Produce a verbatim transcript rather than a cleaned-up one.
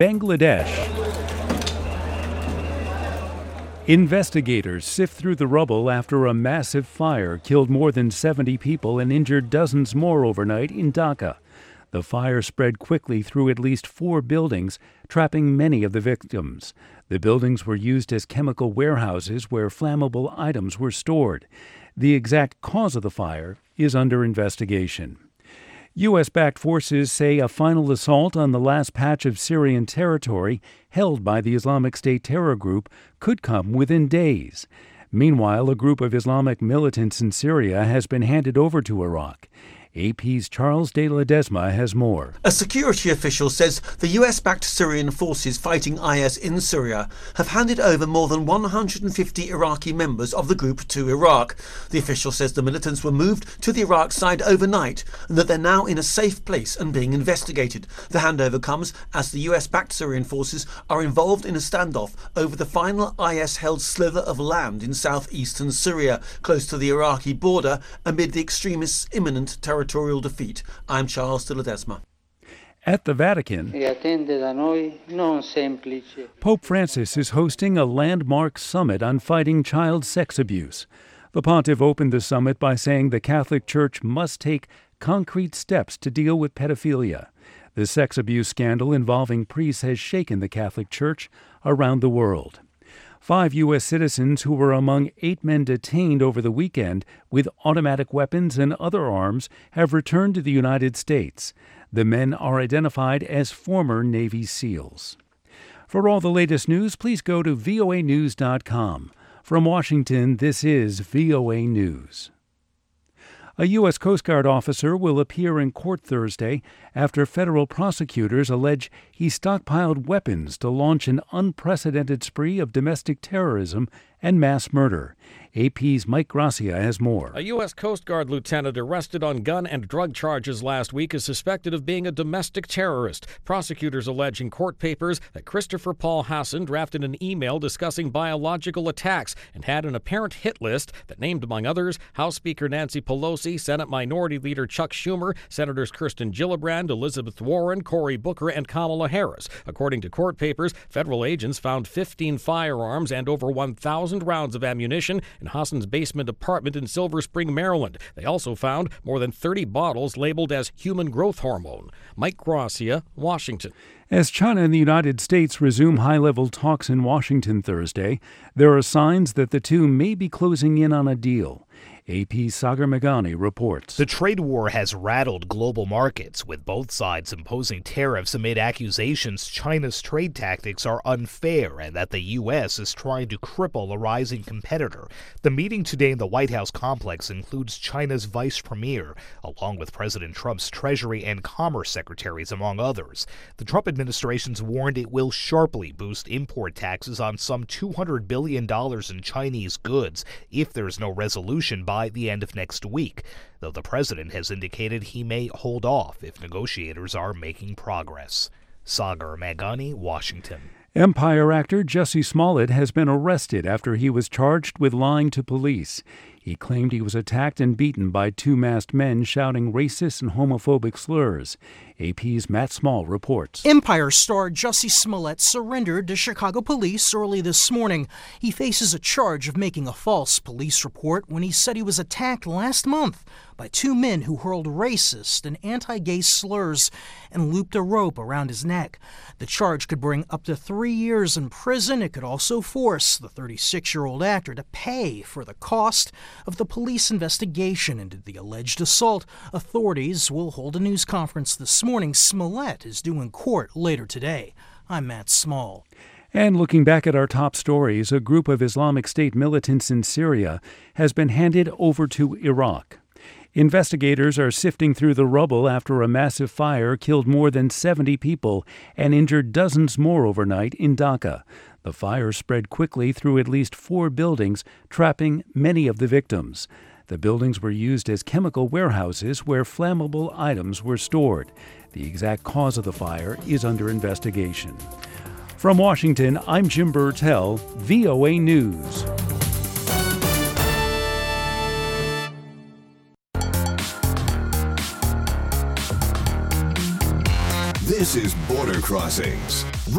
Bangladesh. Investigators sift through the rubble after a massive fire killed more than seventy people and injured dozens more overnight in Dhaka. The fire spread quickly through at least four buildings, trapping many of the victims. The buildings were used as chemical warehouses where flammable items were stored. The exact cause of the fire is under investigation. U S-backed forces say a final assault on the last patch of Syrian territory held by the Islamic State terror group could come within days. Meanwhile, a group of Islamic militants in Syria has been handed over to Iraq. A P's Charles de Ledesma has more. A security official says the U S-backed Syrian forces fighting I S in Syria have handed over more than one hundred fifty Iraqi members of the group to Iraq. The official says the militants were moved to the Iraq side overnight and that they're now in a safe place and being investigated. The handover comes as the U S-backed Syrian forces are involved in a standoff over the final I S-held slither of land in southeastern Syria, close to the Iraqi border, amid the extremists' imminent terror. Territorial defeat. I'm Charles de Ledesma. At the Vatican, Pope Francis is hosting a landmark summit on fighting child sex abuse. The pontiff opened the summit by saying the Catholic Church must take concrete steps to deal with pedophilia. The sex abuse scandal involving priests has shaken the Catholic Church around the world. Five U S citizens who were among eight men detained over the weekend with automatic weapons and other arms have returned to the United States. The men are identified as former Navy SEALs. For all the latest news, please go to V O A news dot com. From Washington, this is V O A News. A U S Coast Guard officer will appear in court Thursday after federal prosecutors allege he stockpiled weapons to launch an unprecedented spree of domestic terrorism and mass murder. A P's Mike Gracia has more. A U S Coast Guard lieutenant arrested on gun and drug charges last week is suspected of being a domestic terrorist. Prosecutors allege in court papers that Christopher Paul Hassan drafted an email discussing biological attacks and had an apparent hit list that named, among others, House Speaker Nancy Pelosi, Senate Minority Leader Chuck Schumer, Senators Kirsten Gillibrand, Elizabeth Warren, Cory Booker, and Kamala Harris. According to court papers, federal agents found fifteen firearms and over one thousand rounds of ammunition in Hassan's basement apartment in Silver Spring, Maryland. They also found more than thirty bottles labeled as human growth hormone. Mike Gracia, Washington. As China and the United States resume high-level talks in Washington Thursday, there are signs that the two may be closing in on a deal. A P's Sagar Meghani reports. The trade war has rattled global markets, with both sides imposing tariffs amid accusations China's trade tactics are unfair and that the U S is trying to cripple a rising competitor. The meeting today in the White House complex includes China's vice premier, along with President Trump's Treasury and Commerce secretaries, among others. The Trump administration's warned it will sharply boost import taxes on some two hundred billion dollars in Chinese goods if there's no resolution by the end of next week, though the president has indicated he may hold off if negotiators are making progress. Sagar Meghani, Washington. Empire actor Jussie Smollett has been arrested after he was charged with lying to police. He claimed he was attacked and beaten by two masked men shouting racist and homophobic slurs. A P's Matt Small reports. Empire star Jussie Smollett surrendered to Chicago police early this morning. He faces a charge of making a false police report when he said he was attacked last month by two men who hurled racist and anti-gay slurs and looped a rope around his neck. The charge could bring up to three years in prison. It could also force the thirty-six-year-old actor to pay for the cost of the police investigation into the alleged assault. Authorities will hold a news conference this morning. Smollett is due in court later today. I'm Matt Small. And looking back at our top stories, a group of Islamic State militants in Syria has been handed over to Iraq. Investigators are sifting through the rubble after a massive fire killed more than seventy people and injured dozens more overnight in Dhaka. The fire spread quickly through at least four buildings, trapping many of the victims. The buildings were used as chemical warehouses where flammable items were stored. The exact cause of the fire is under investigation. From Washington, I'm Jim Burtell, V O A News. This is Border Crossings.